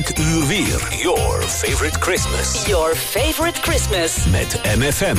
Elk uur weer. Your favorite Christmas. Your favorite Christmas. Met MFM.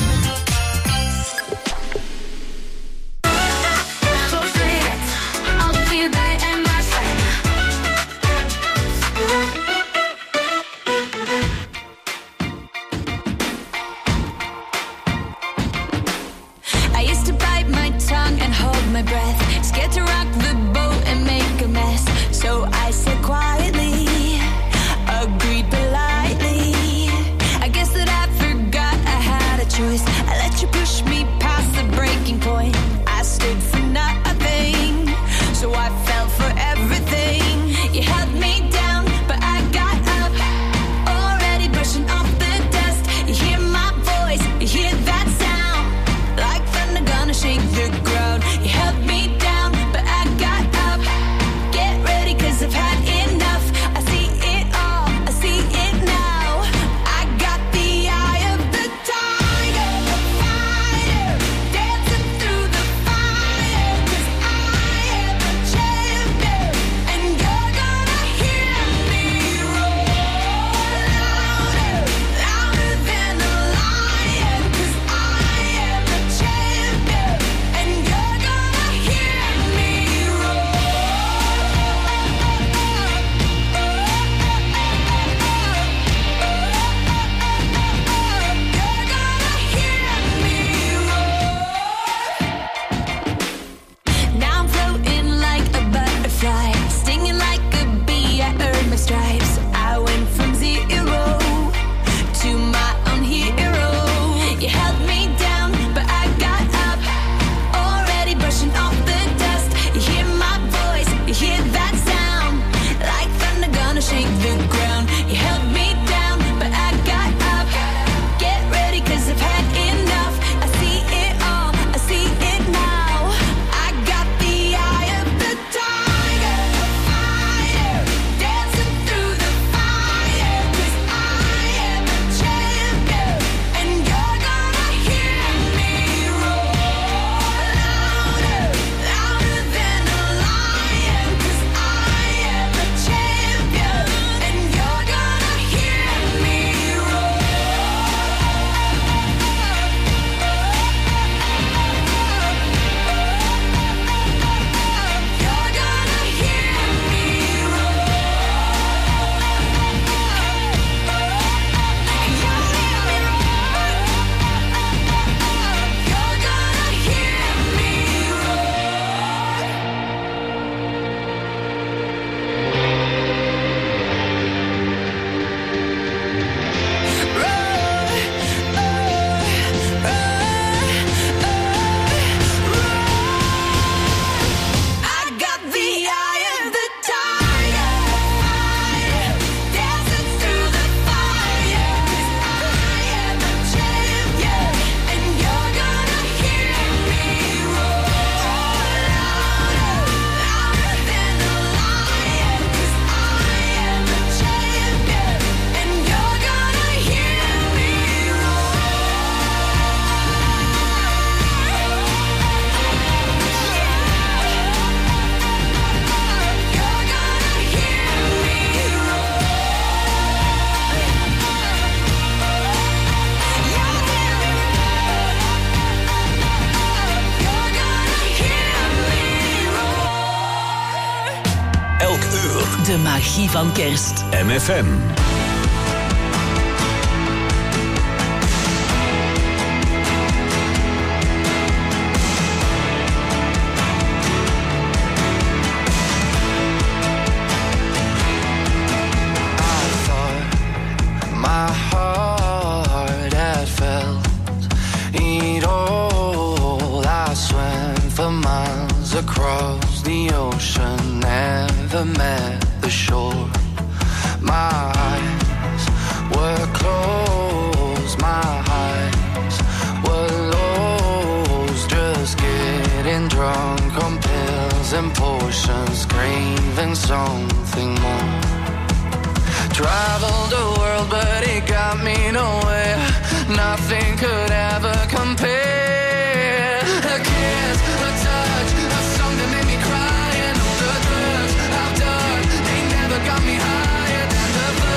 De magie van kerst. MFM. Across the ocean, never met the shore. My eyes were closed, my eyes were lost. Just getting drunk on pills and potions, craving something more. Traveled the world, but it got me nowhere. Nothing could ever compare. A kiss, a touch, a song that made me cry, and all the drugs I've done, they never got me higher than the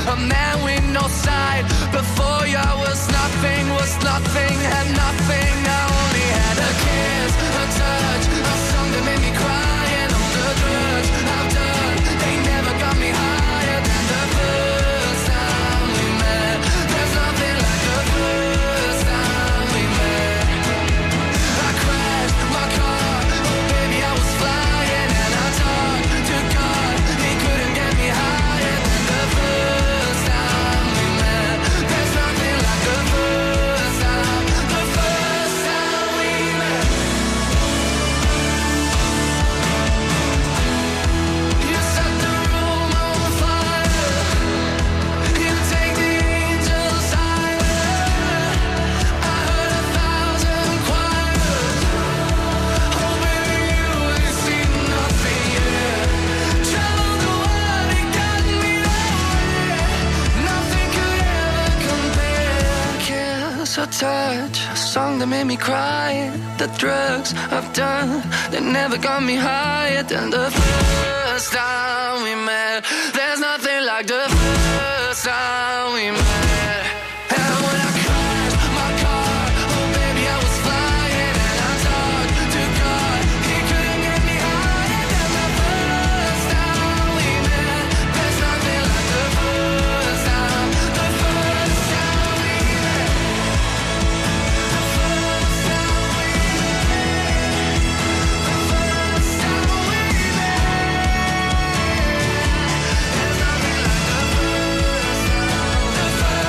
a man with no side. Before you I was nothing, had nothing. I only had a kiss, a touch, a song that made me cry. And all the drugs I've done, they never got me higher than the first time we met. There's nothing like the first time we met. I crashed my car, oh baby I was flying. And I talked to God, he couldn't get me higher than the first time we met. There's nothing like the first time we met. You set the room on fire, you take the angels higher. I heard 1,000 choirs, oh baby you ain't seen nothing yet. Traveled the world and got me nowhere, nothing could ever compare. Kiss or touch, a song that made me cry. The drugs I've done, they never got me higher than the first time we met. There's nothing like the first time we met. And when I crashed my car, oh baby I was flying. And I talked to God, he couldn't get me higher than the first time we met. There's nothing like the first time we met. The first time we met. The first time we met. There's nothing like the first time. The first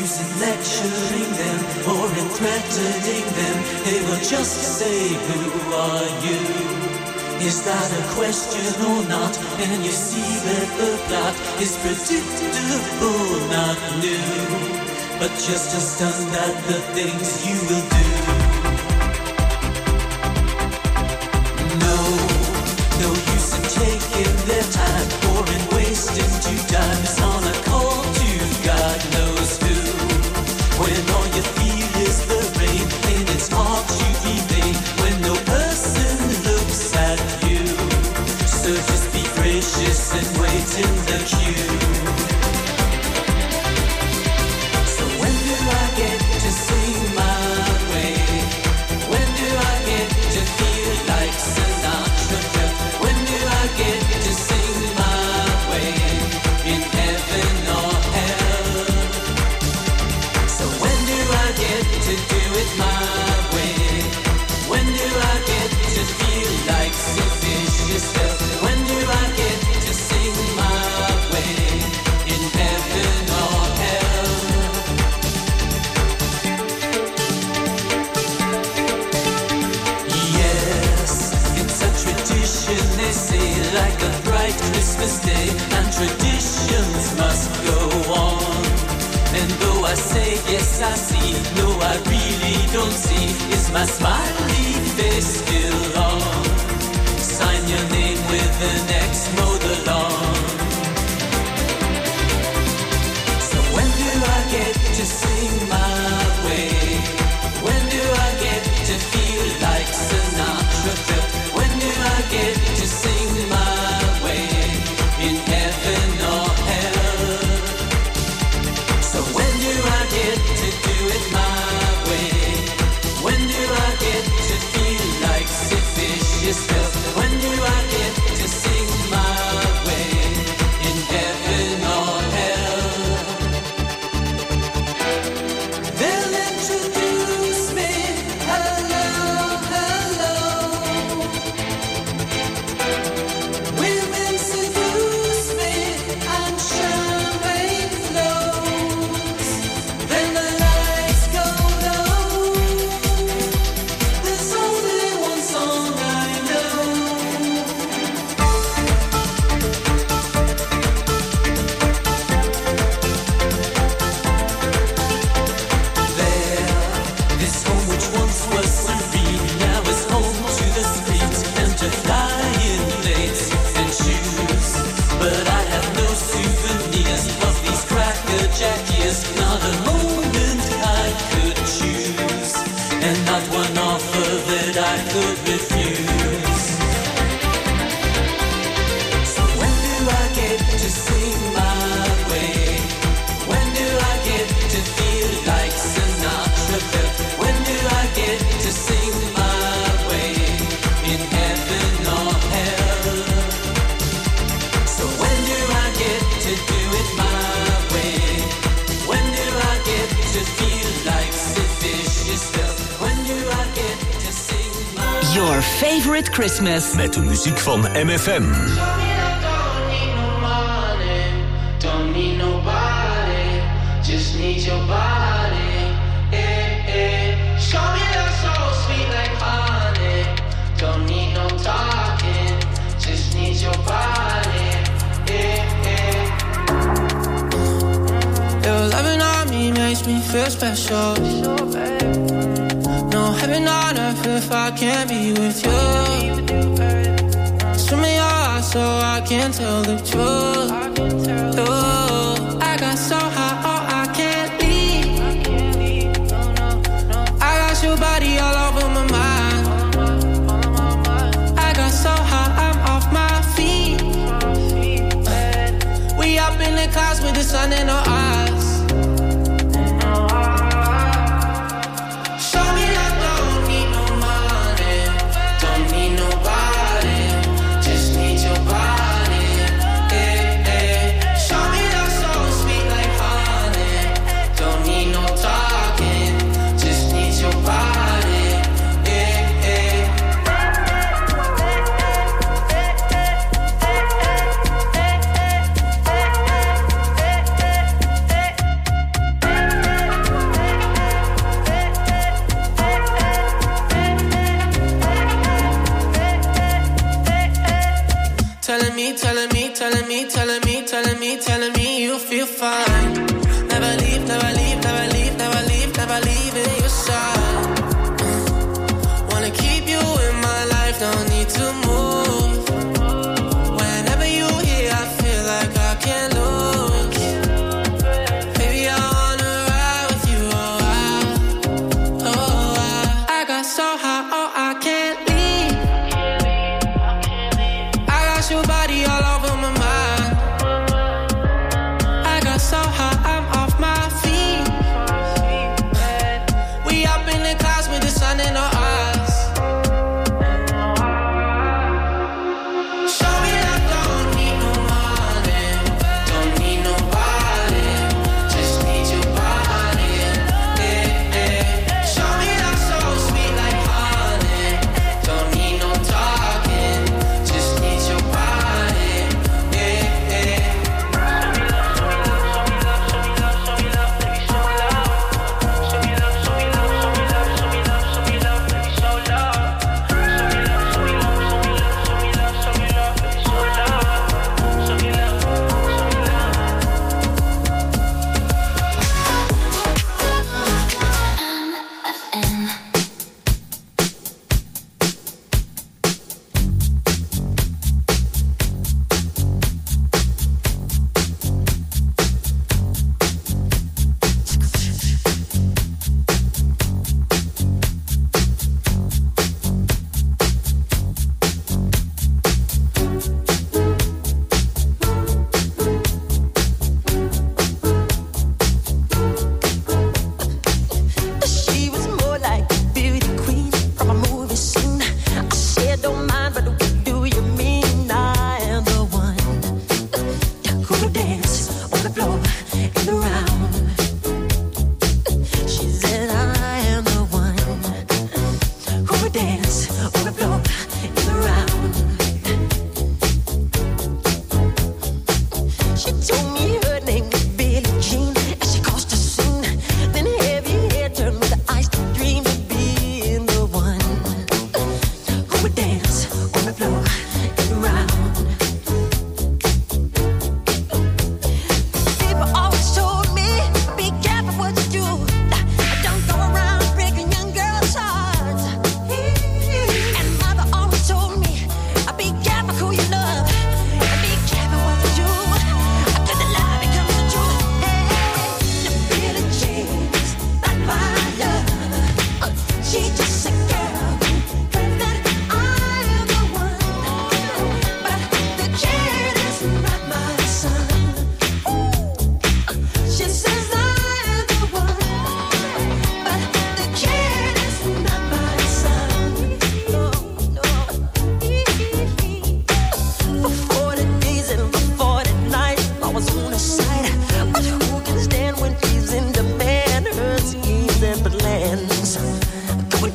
use in lecturing them or in threatening them. They will just say, who are you? Is that a question or not? And you see that the plot is predictable, not new, but just stunned at the things you will do. No use in taking their time or in wasting 2 times on a call to God knows who. When all you feel is the rain and it's hard to be vain when no person looks at you. So just be gracious and wait in the queue. So when do I get to sing my way? When do I get to feel like Sinatra? When do I get to sing my way in heaven or hell? So when do I get to do it my way? When do I get to feel like Sid Vicious felt? When do I get to sing my way in heaven or hell? Yes, it's a tradition, they say, like a bright Christmas day, and traditions must go on. And though I say yes I see, no I really don't see, is my smiley face still on? Sign your name with an X, mow the lawn. So when do I get to sing my way? When do I get to feel like Sinatra felt? When do I get to sing my way in heaven or hell? So when do I get to do it my way? When do I get to feel like Sid Vicious felt? When do I get to sing my way in heaven or hell? They'll introduce me, hello, hello. Women seduce me and champagne flows. Then the lights go low. There's only one song I know. There, this home which once was serene now is home to the streets and to flying planes and shoes. But I have no souvenirs of these cracker-jack years, not a moment I could choose, and not one offer that I could refuse. So when do I get to sing my way? When do I get to feel like Sinatra felt? When do I get to sing my way in heaven or hell? So when do I get to do it my way? When do I get to feel like Sid Vicious felt? When do I get to sing my Your favorite Christmas. Met de muziek van MFM. Don't need no money, don't need nobody, just need your body. Eh, eh. Show me that soul sweet like honey. Don't need no talking, just need your body. Eh, eh. Your loving on me makes me feel special. No heaven on earth if I can't be with you. Swim in your eyes so I can tell the truth. Ooh, I got so high, oh I can't leave. I got your body all over my mind. I got so high, I'm off my feet. We up in the clouds with the sun in our eyes. Show me I don't need no money, don't need nobody, just need your body. Eh, eh. Show me that soul sweet like honey. Don't need no talking, just need your body. Eh, eh.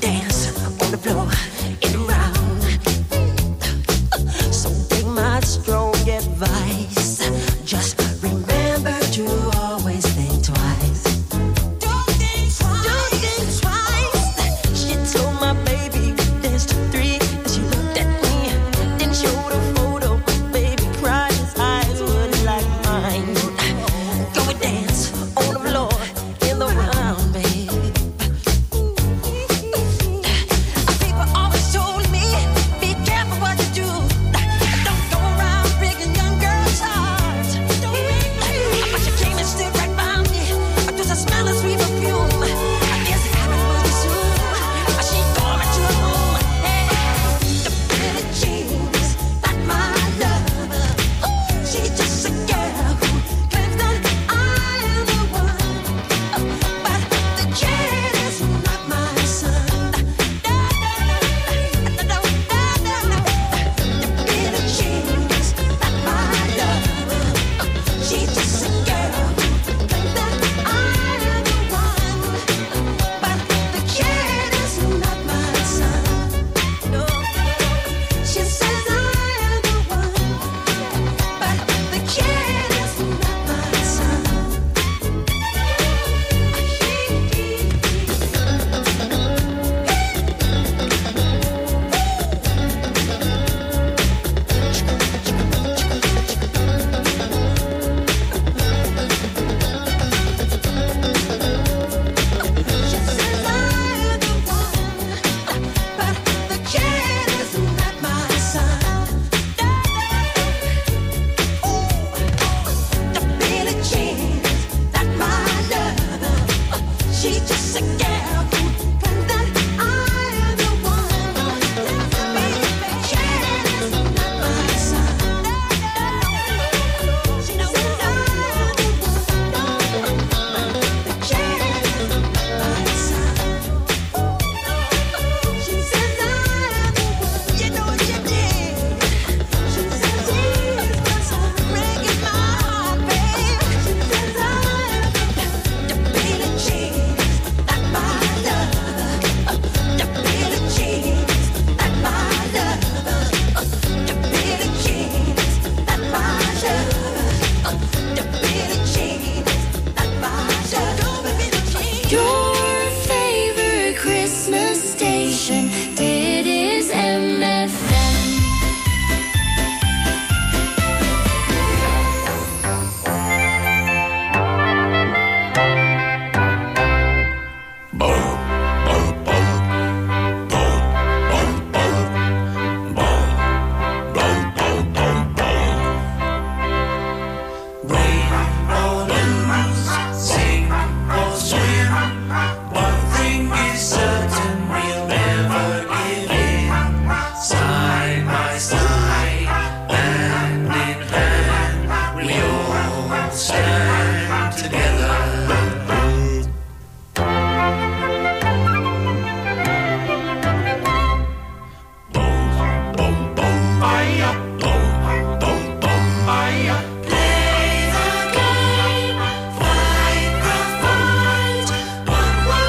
One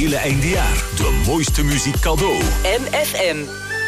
hele eindejaar. De mooiste muziek cadeau. MFM.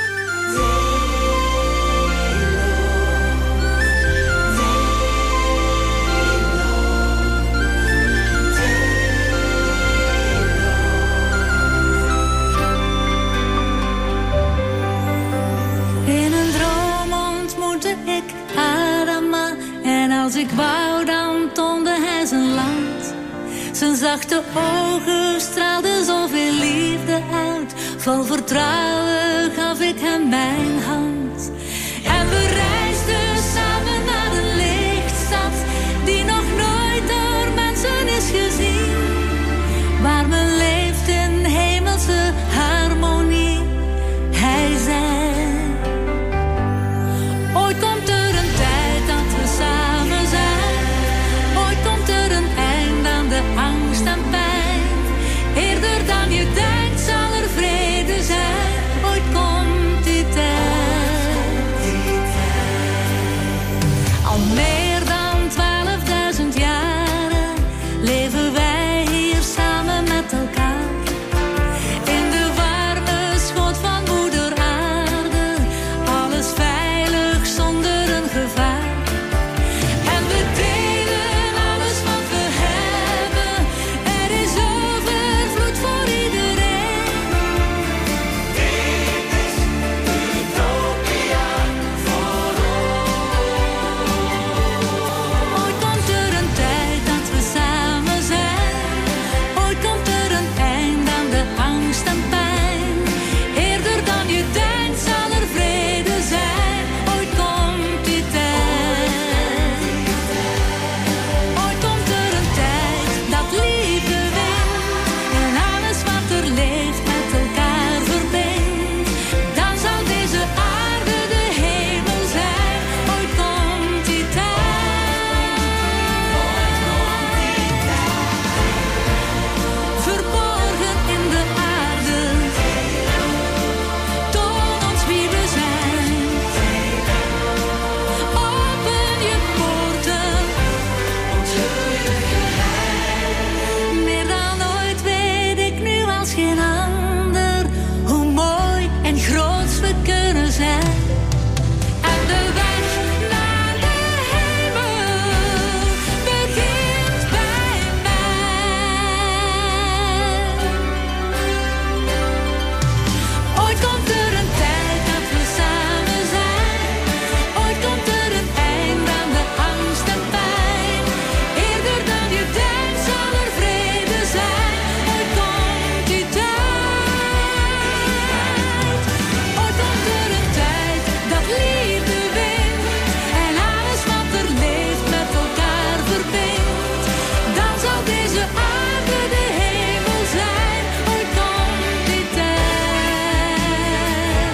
In een droom ontmoette ik Adama. En als ik wou, dan toonde hij zijn land. Zijn zachte ogen straalden zoveel liefde uit. Vol vertrouwen gaf ik hem mijn hand. En we reisden samen naar de lichtstad, die nog nooit door mensen is gezien. Waar men leeft in hemelse harmonie. Hij zei: ooit komt er een tijd dat we samen zijn. Ooit komt er een eind aan de angst en pijn. Eerder dan je denkt zal er vrede zijn. Ooit komt die tijd. Al meer dan 12.000 jaren leven wij hier samen met elkaar. In de warme schoot van moeder aarde. Alles veilig zonder een gevaar. En we delen alles wat we hebben. Er is overvloed voor iedereen. Dit is Utopia voor ons. Ooit komt er een tijd dat we samen zijn. Ooit komt er een eind aan de angst en pijn. Eerder dan je denkt zal er vrede zijn. Ooit komt die tijd. Ooit komt er een tijd dat liefde wint. En alles wat er leeft met elkaar verbindt. Dan zal deze aarde de hemel zijn. Ooit komt die tijd. Verborgen in de aarde. Toon ons wie we zijn. Open je poorten. Meer dan ooit weet ik nu als geen ander hoe mooi en groot we kunnen zijn. En de weg naar de hemel begint bij mij. Ooit komt er een tijd dat we samen zijn. Ooit komt er een eind aan de angst en pijn. Eerder dan je denkt zal er vrede zijn. Ooit komt die tijd. Ooit komt er een tijd dat liefde wint. En alles wat er leeft met elkaar verbindt. Dan zal deze aarde de hemel zijn. Ooit komt die tijd.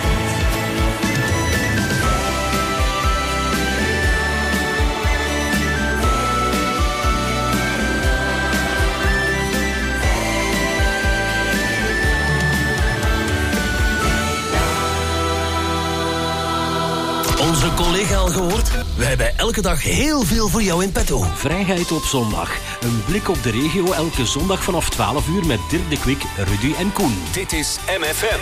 Onze collega al gehoord? We hebben elke dag heel veel voor jou in petto. Vrijheid op zondag. Een blik op de regio elke zondag vanaf 12 uur met Dirk de Kwik, Rudy en Koen. Dit is MFM.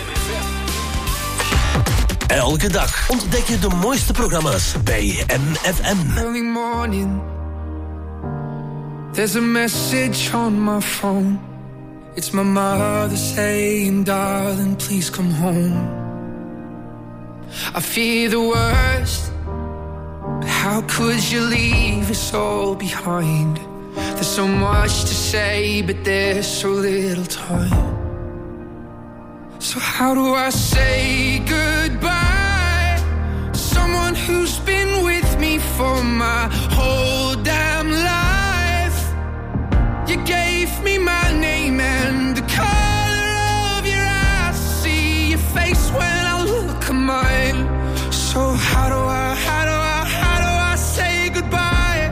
Elke dag ontdek je de mooiste programma's bij MFM. Early morning, there's a message on my phone. It's my mother saying, darling, please come home. I fear the worst, but how could you leave us all behind? There's so much to say, but there's so little time. So how do I say goodbye to someone who's been with me for my whole damn life? You gave me my name and the color of your eyes. See your face when I look at mine. So how do I say goodbye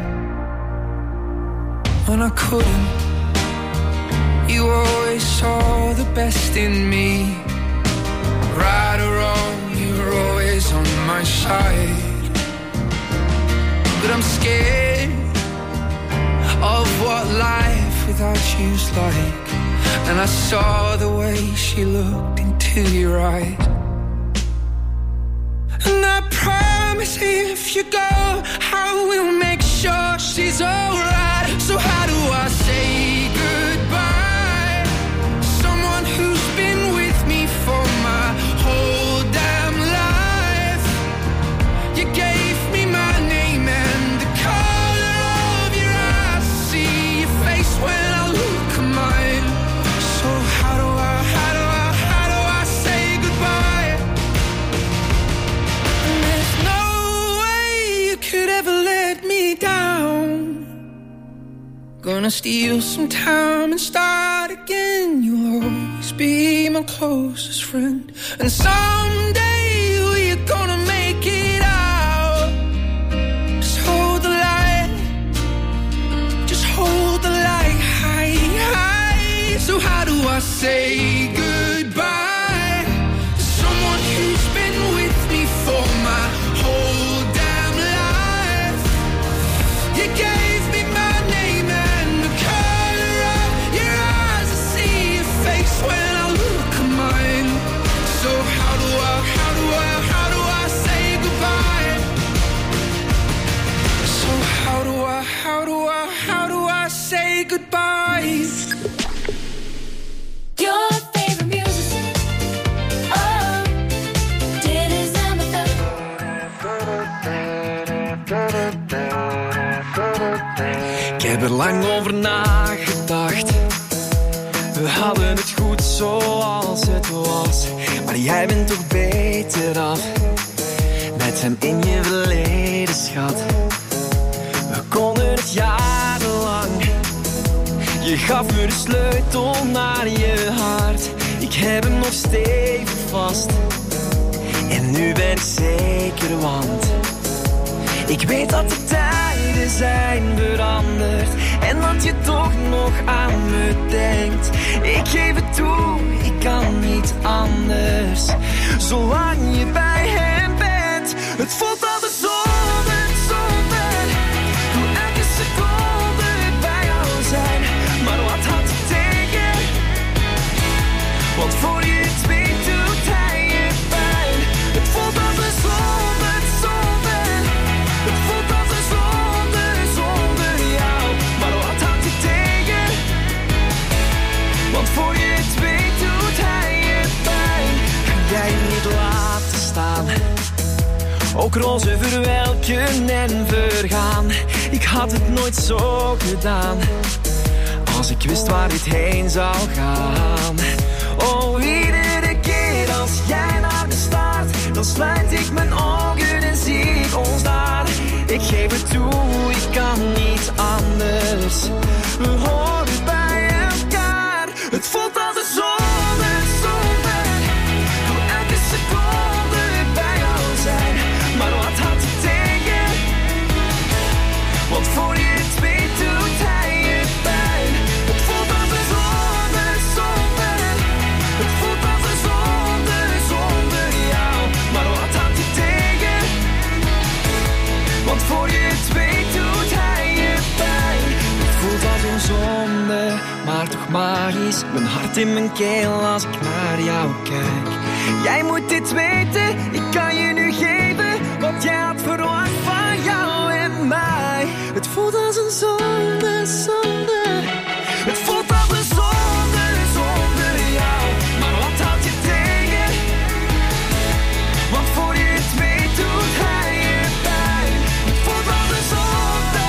when I couldn't? You always saw the best in me. Right or wrong, you're always on my side. But I'm scared of what life without you's like. and I saw the way she looked into your eyes. And I promise if you go, I will make sure she's alright. So how do I say goodbye? Someone who's been with me for my whole damn life. You gave me my name and the color of your eyes. See your face when I look at mine. So how do I say goodbye? And there's no way you could ever let me down. Gonna steal some time and start again. You'll always be my closest friend. And someday we're gonna make it out. Just hold the light. Just hold the light high, high. So how do I say goodbye to someone who's been with me for my whole damn life? You gave me my name and the color of your eyes. I see your face when I look at mine. So how do I say goodbye? So how do I say goodbye? Your favorite music. Oh, dit is MFM. Ik heb er lang over nagedacht. We hadden het goed zoals het was. Maar jij bent toch beter af met hem in je verleden, schat. We konden het jarenlang. Je gaf me de sleutel naar je hart. Ik heb hem nog stevig vast. En nu ben ik zeker, want ik weet dat de tijden zijn veranderd. En dat je toch nog aan me denkt. Ik geef het toe, ik kan niet anders. Zolang je bij hem bent. Het voelt altijd zonde, zonde. Hoe elke seconde bij jou zijn. Maar wat had je tegen? Want voor je het weet doet hij je pijn. Het voelt als een zonde, zonde. Het voelt als een zonde, zonder jou. Maar wat had je tegen? Want voor je het weet doet hij je pijn. Kan jij niet laten staan? Ook roze verwelken en vergaan. Ik had het nooit zo gedaan. Als ik wist waar dit heen zou gaan. Oh, iedere keer als jij naar me staart, dan sluit ik mijn ogen en zie ik ons daar. Ik geef het toe, ik kan niet anders. We horen bij elkaar. Het voelt als een zonde, zonde. Hoe elke seconde bij jou zijn. Maar wat had je tegen? Want voor je het weet doet hij je pijn. Het voelt als een zonde, zonde. Het voelt als een zonde, zonder jou. Maar wat had je tegen? Want voor je het weet doet hij je pijn. Het voelt als een zonde, maar toch magisch. Mijn hart in mijn keel als ik naar jou kijk. Jij moet dit weten, ik kan je nu geven. Want jij had verwacht van jou en mij. Het voelt als een zonde, zonde. Het voelt als een zonde, zonder jou. Maar wat had je tegen? Want voor je het weet doet hij je pijn. Het voelt als een zonde.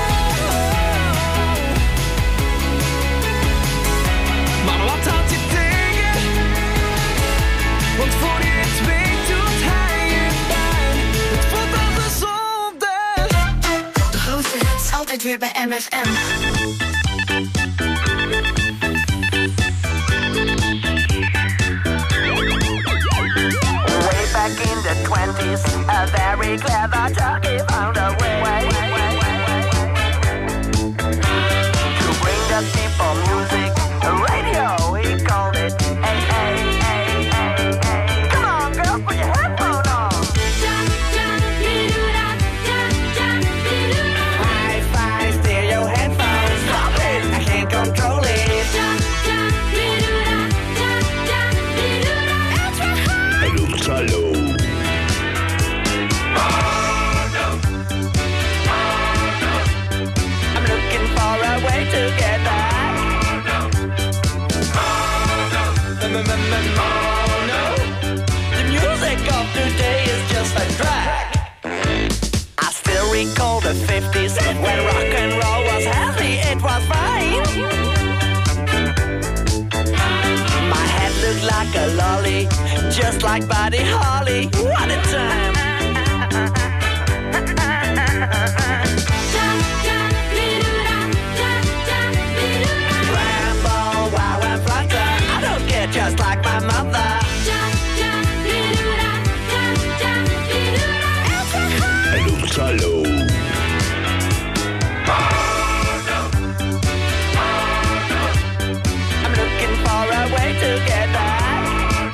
Maar wat had je tegen? Want voor je het weet doet hij je pijn. Het voelt als een zonde. De grootste hits altijd weer bij MFM. Way back in the 20s, a very clever turkey found a way to bring the people music. Radio, he called it. Hey, hey, hey, hey, hey. Come on, girls, put your headphone on. Hi-fi stereo headphones. Stop it. Mono. The music of today is just a drag. I still recall the 50s when rock and roll was heavy, it was fine. My head looked like a lolly, just like Buddy Holly. What a time! Rambo, wow and flutter, I don't get just like my mother. Hello. I'm looking for a way to get back.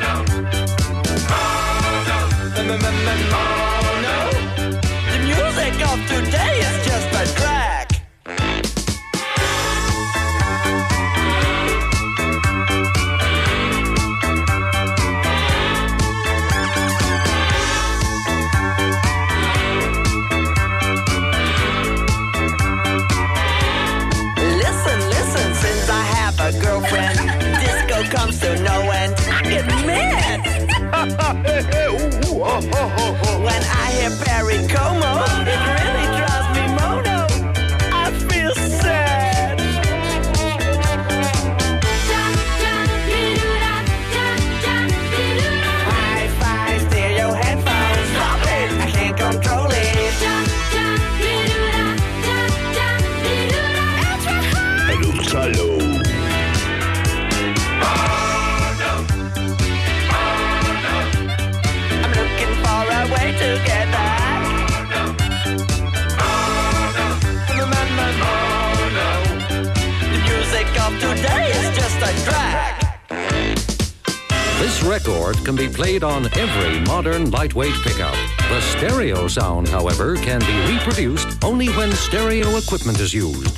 Mono. The music of today is just a drag. Listen, since I have a girlfriend, disco comes to no end. I get mad when I hear Perry Como. It really drives me mono. I feel sad. Hi-fi stereo headphones, stop it! I can't control it. Hello. I'm looking for a way to get back. Mono. The music of today is just a drag. This record can be played on every modern lightweight pickup. The stereo sound, however, can be reproduced only when stereo equipment is used.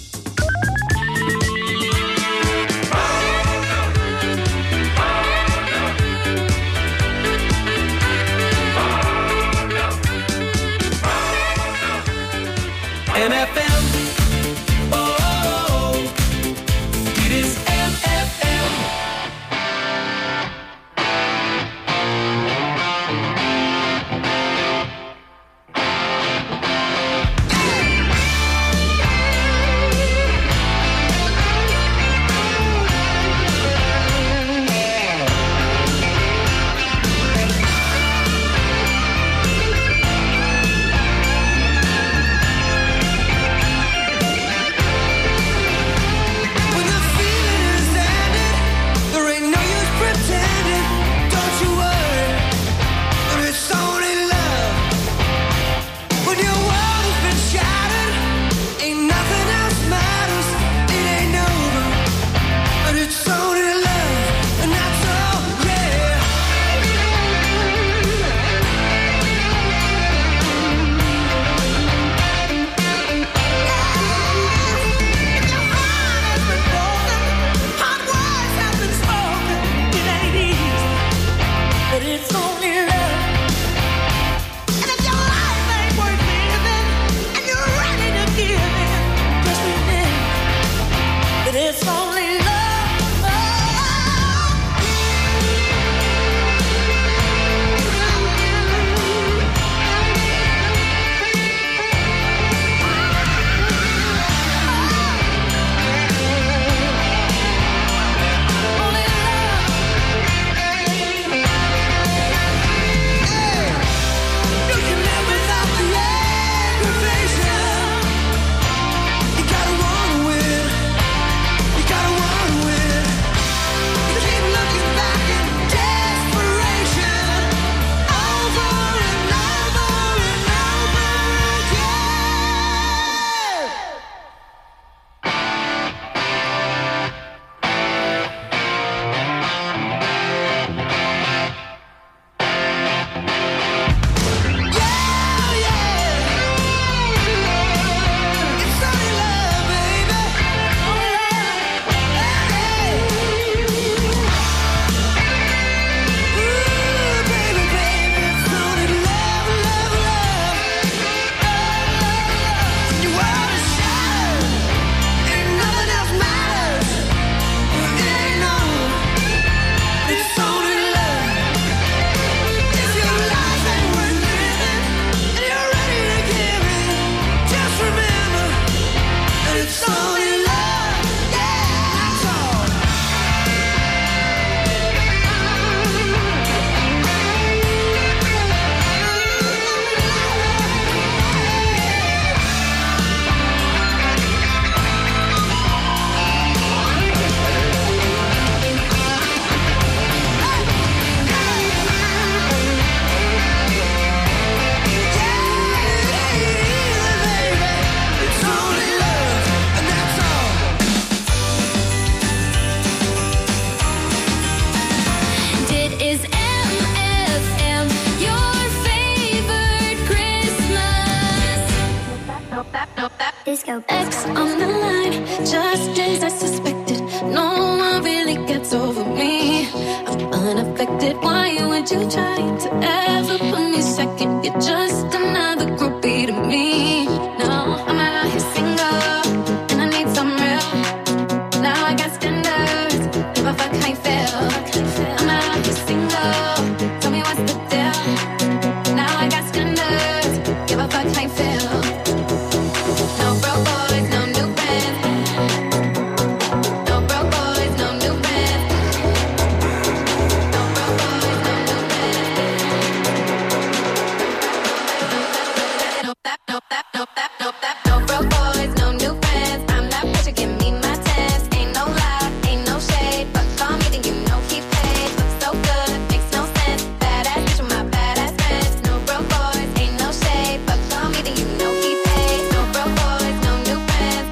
MFM. Oh, it is MFM. Disco. X on the line, just as I suspected. No one really gets over me. I'm unaffected. Why would you try to ever put me second? You're just another groupie to me. No, I'm out here single, and I need some real. Now I got standards. Give a fuck how you feel. I'm out here single. Tell me what's the deal. Now I got standards. Give a fuck how you feel. No broke boys, no new friends. No broke boys, no new friends. No broke boys, no new friends. No broke boys, no new friends. I'm not pressure, give me my test. Ain't no lie, ain't no shade. But call me, then you know he paid. Looks so good, makes no sense. Badass bitch with my badass friends. No broke boys, ain't no shade. But call me, then you know he paid. No broke boys, no new friends.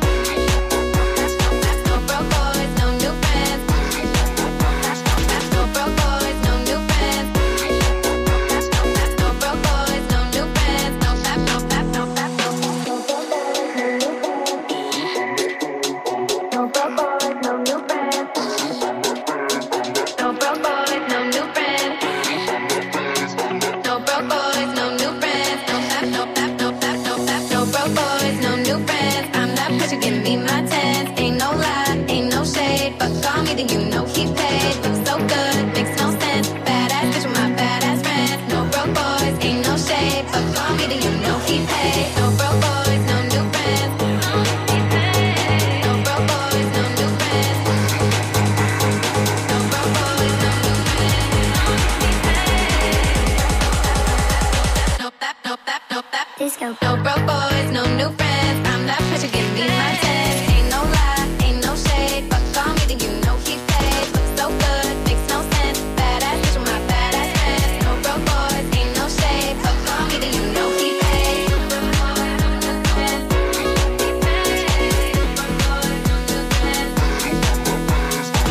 No broke boys, no new friends. No broke boys, no new friends. No broke boys, no new friends. No fap, no fap, no fap, no fap. No broke boys, no new friends. No broke boys, no new friends. No broke boys, no new friends. No fap, no fap, no fap, no fap. No broke boys, no new friends. I'm not pressure, give me my tens. Ain't no lie, ain't no shade. But call me, then you know he paid. Looks so good, makes no sense. Badass bitch with my badass friends. No broke boys, ain't no shade. But call me, then you know he paid. No broke boys, no new friends. No broke boys, no new friends. No broke boys, no new friends. No fap, no fap, no fap. Disco. No broke boys, no new friends. I'm not pressure, give me my tens. Ain't no lie, ain't no shade. But call me, then you know he paid. Looks so good, makes no sense. Badass bitch with my badass friends. No broke boys, ain't no shade. But call me, then you know he paid. No broke boys, no new friends. No broke boys, no new friends. No broke boys, no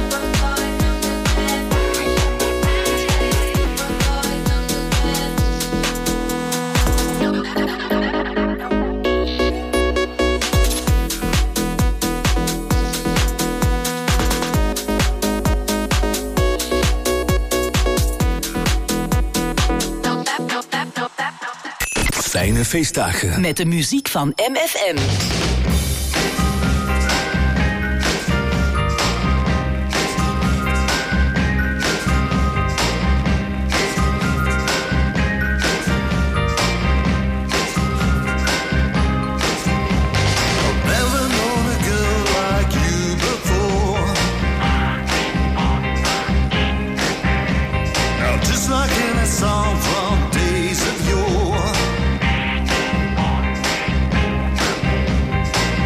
Fijne feestdagen. Met de muziek van MFM. Never known a girl like you before. Now just like in a song from days of yore.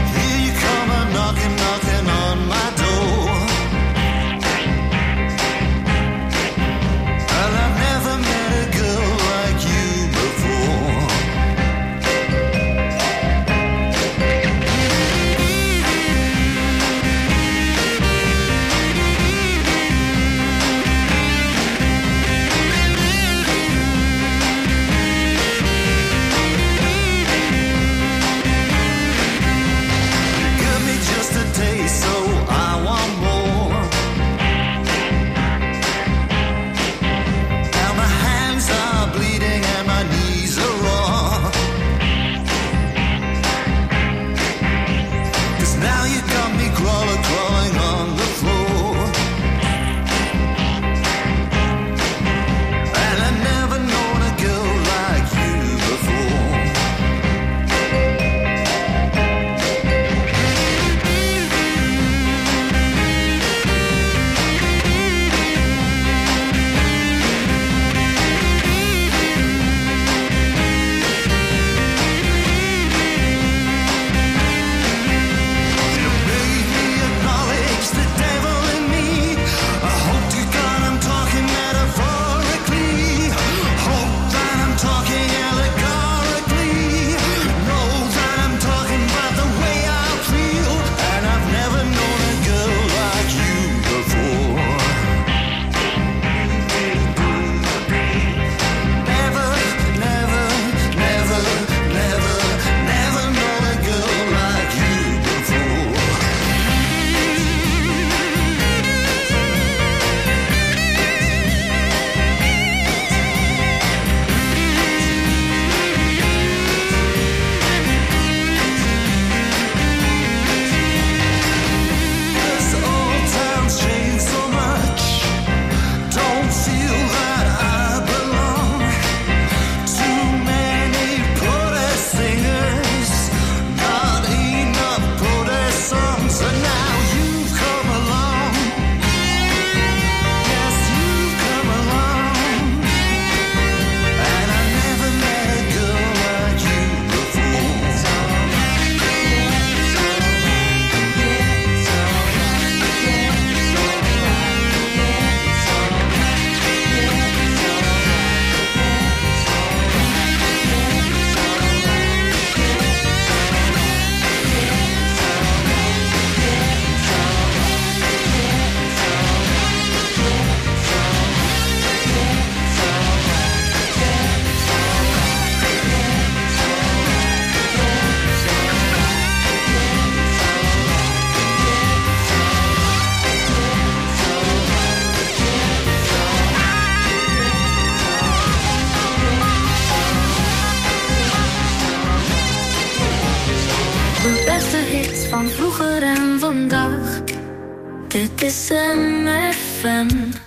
Dit is MFM.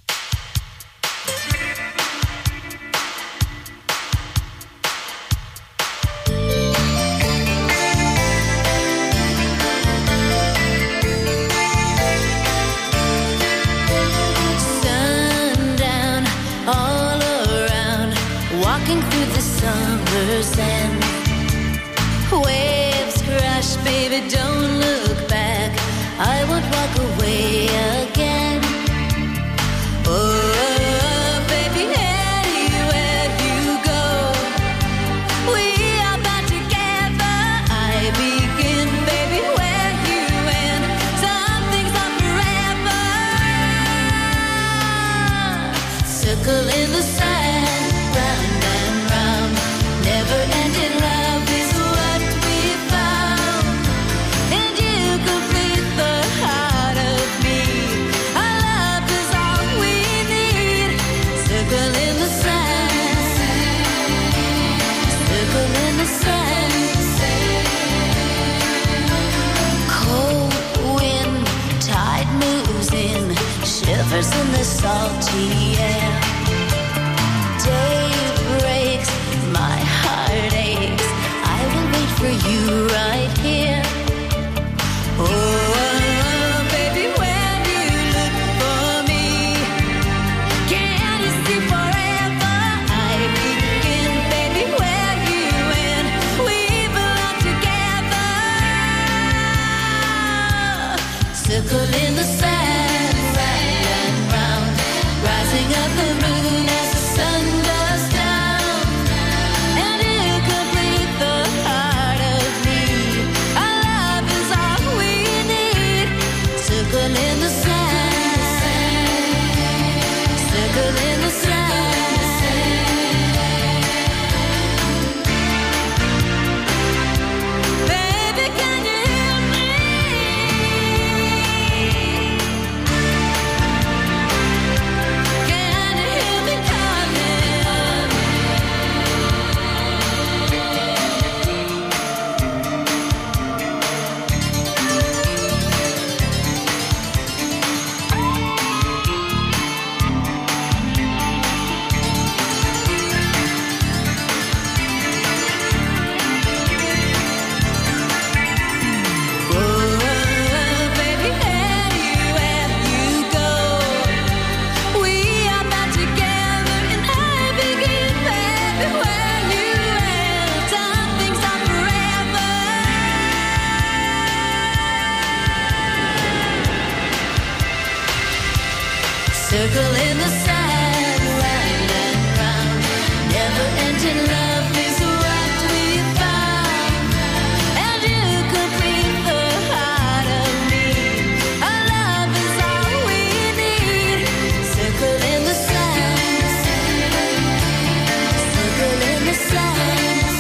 Sundown all around, walking through the summer sand. Waves crash, baby, don't look back. I won't walk away again. Oh, baby, anywhere you go, we are bound together. I begin, baby, where you end. Some things are forever. Circle in the sand, round and round. Never ending love is what we found. And you complete the heart of me. Our love is all we need. Circle in the sand. Circle in the sand. Cold wind, tide moves in, shivers in the salty air. Day breaks, my heart aches. I will wait for you right here. Oh, baby, when you look for me, can you see forever? I begin, baby, where you end. We belong together. Circle in the sand, round and round, rising up the moon as the sun goes down. And you complete the heart of me. Our love is all we need. Circle in the sand. Circle in the sand. Baby, can you hear me? Can you hear me coming? Oh, baby, anywhere you go, we are bound together. And I begin, baby, where you end. Some things are forever. Circle in the sand, round and round. Never ending love is what we found. And you complete the heart of me. Our love is all we need. Circle in the sand. Circle in the sand.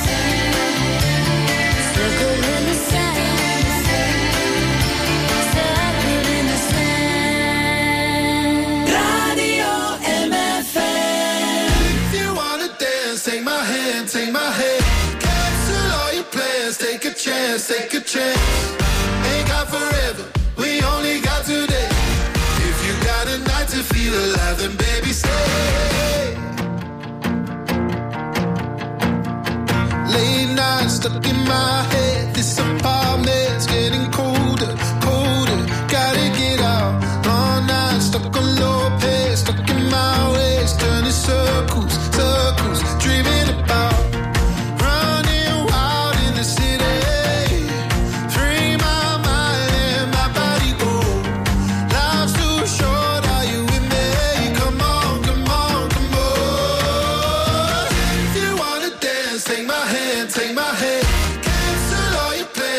Circle in the sand. Circle in the sand. Radio MFM. If you wanna dance, take my hand, take my hand. Cancel all your plans, take a chance, take a chance. Ain't got forever, we only got today. If you got a night to feel alive, then baby stay. Late nights stuck in my head, this apartment's getting colder, colder. Gotta get out, long nights stuck on low pace, stuck in my ways, turning circles, circles, dreaming about running wild in the city. Free my mind and my body go. Life's too short, are you with me? Come on, come on, come on. If you wanna dance, take my hand, take my hand. Cancel all your plans.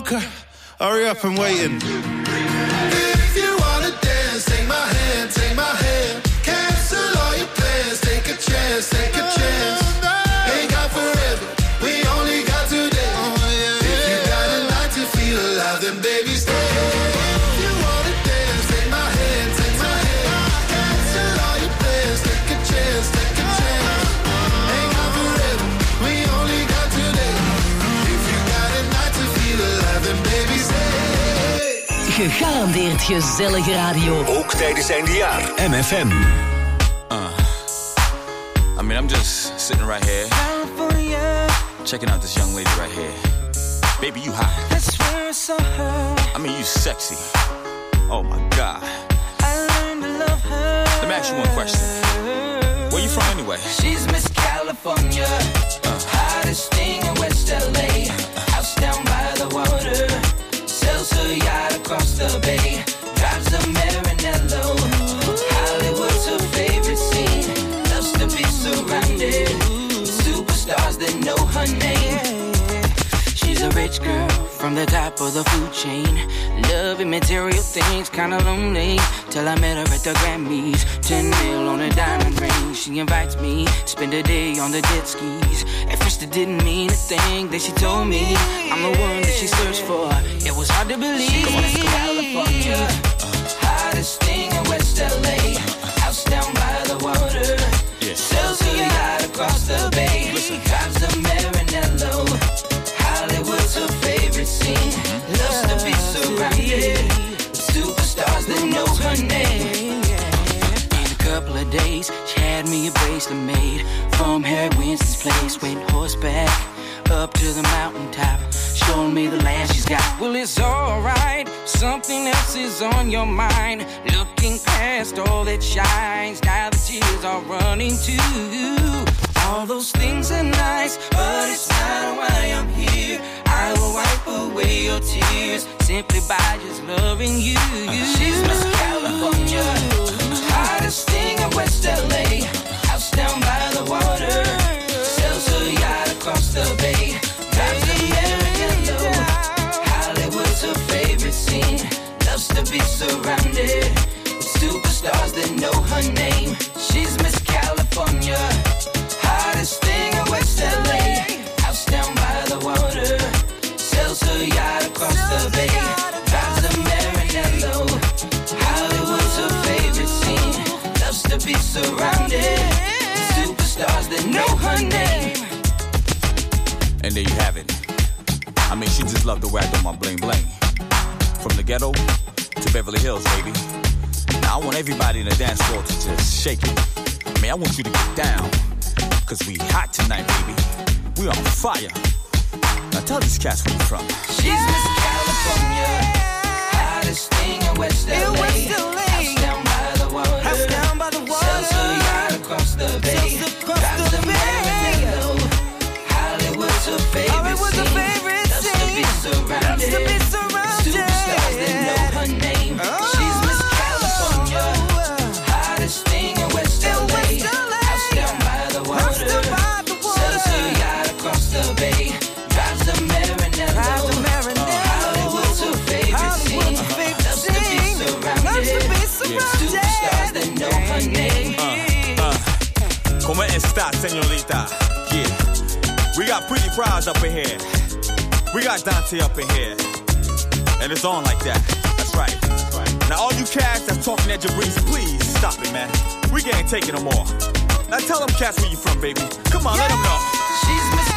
girl, hurry up, I'm waiting. If you wanna dance, take my hand, take my hand. Cancel all your plans, take a chance, take a chance. Ain't got forever, we only got today. If you got a night to feel alive, then baby stay. If you wanna dance, take my hand, take my hand. Cancel all your plans, take a chance, take a chance. Ain't got forever, we only got today. If you got a night to feel alive, then baby stay. Gegarandeerd gezellige radio. Ook tijdens eindjaar. MFM. I mean, I'm just sitting right here, checking out this young lady right here. Baby, you hot. That's where I saw her. I mean, you sexy. Oh my God. I learned to love her. Let me ask you one question. Where you from anyway? She's Miss California, hottest thing in West LA. House down by the water, sells her yacht across the bay. Drives a Maranello. Hollywood's her favorite scene. Loves to be surrounded with superstars that know her name. She's a rich girl from the top of the food chain. Loving material things, kinda lonely. Till I met her at the Grammys. 10 mil on a diamond ring. She invites me, spend a day on the jet skis. At first it didn't mean a thing. Then she told me I'm the one that she searched for. It was hard to believe. California, hottest thing in West LA. House down by the water. Sells her yacht across the bay. Drives a Maranello. Hollywood's her favorite scene. Loves to be surrounded with superstars that know her name. In a couple of days, she had me a bracelet made from Harry Winston's place. Went horseback up to the mountaintop, showing me the land she's got. Well, it's alright, something else is on your mind. Looking past all that shines, now the tears are running too. All those things are nice, but it's not why I'm here. I will wipe away your tears simply by just loving you. She's Miss California, hottest thing in West LA. House down by the water, sells her yacht across the bay. Drives a Maranello. Hollywood's her favorite scene. Loves to be surrounded with superstars that know her name. She's Miss California, hottest thing in West LA. House down by the water, sells her yacht across the bay. Drives a Maranello. Hollywood's her favorite scene. Loves to be surrounded with superstars that know her name. And there you have it. I mean, she just loved the way I do my bling bling. From the ghetto to Beverly Hills, baby. Now I want everybody in the dance floor to just shake it. I mean, I want you to get down. Cause we hot tonight, baby. We on fire. Now tell these cats where you from. She's Miss California, hottest thing in West LA. House down by the water, sells her yacht across the bay. Drives a Maranello. Hollywood's her favorite scene. Loves to be surrounded with superstars that know her name. She's Miss California, hottest thing in West LA. House down by the water, sells her yacht across the bay. Drives a Maranello. Hollywood's her favorite scene. Loves to be surrounded with superstars that know her name. ¿Cómo está, señorita? Yeah. We got Pretty Prize up in here. We got Dante up in here. And it's on like that. That's right. Now all you cats that's talking at Jabrizi, please stop it, man. We can't take it no more. Now tell them cats where you from, baby. Come on, let them know. She's Miss